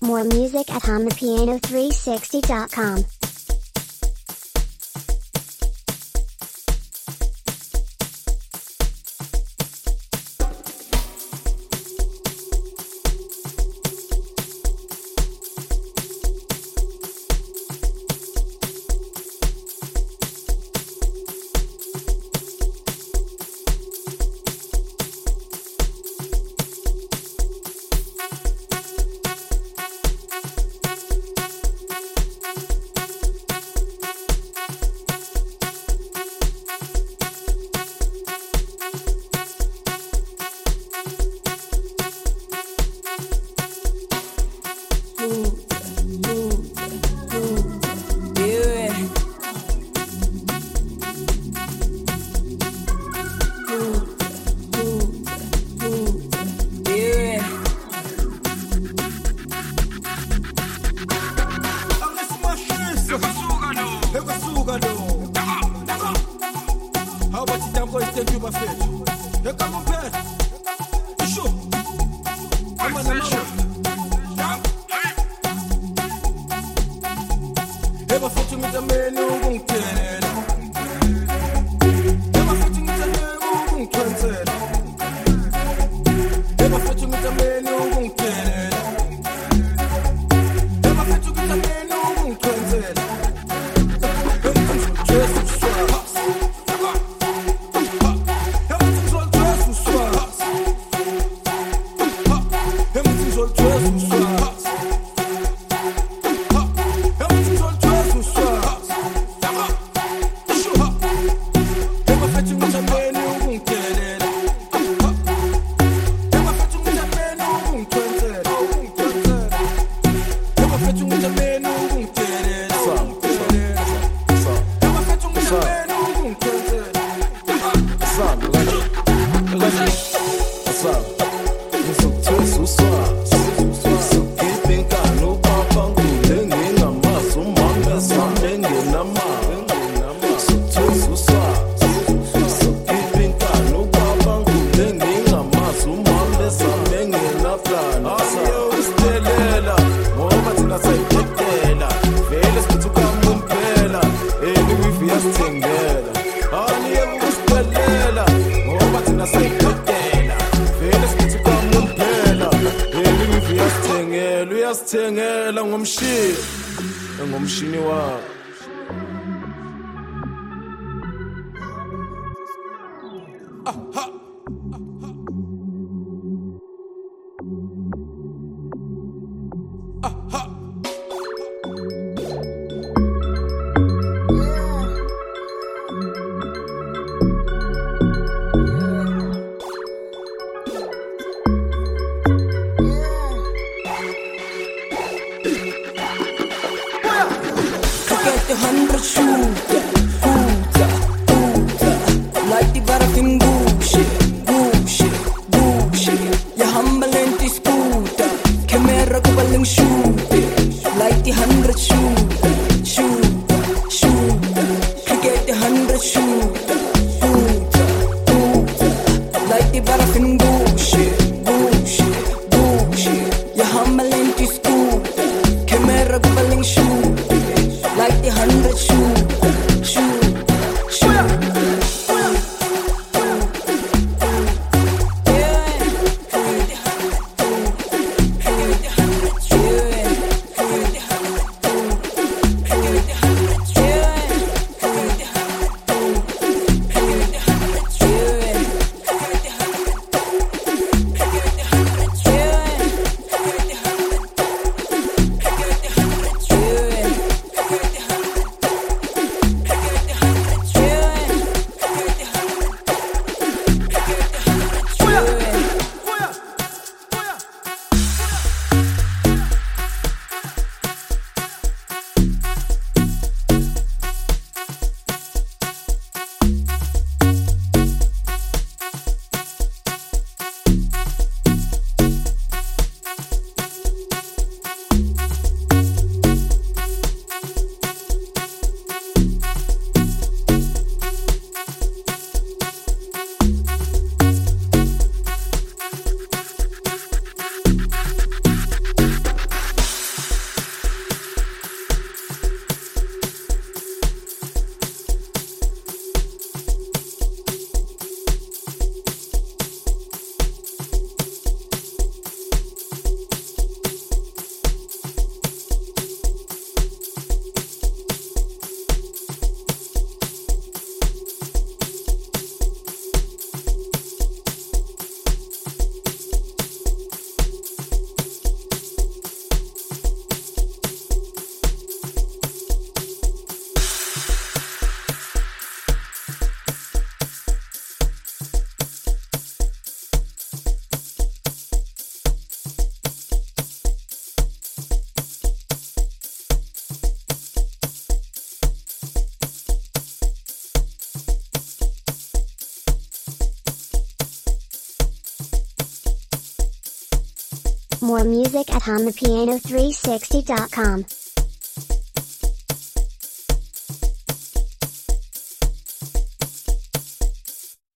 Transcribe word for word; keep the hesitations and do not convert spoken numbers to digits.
More music at hum the piano three sixty dot com. Uyasithengela ngomshini ngomshini wakho aha aha hundred shooter, hooter, hooter, like the paraffin bullshit, bullshit, bullshit. Ya humble empty scooter, camera kubaling shooter, like the hundred shooter, shooter, shooter. Cricket the hundred shooter, hooter, hooter, like the paraffin bullshit, bullshit, bullshit. Ya humble empty scooter, camera kubaling shooter. Like the hundred shoot, shoot, shoot. More music at on the piano three sixty dot com.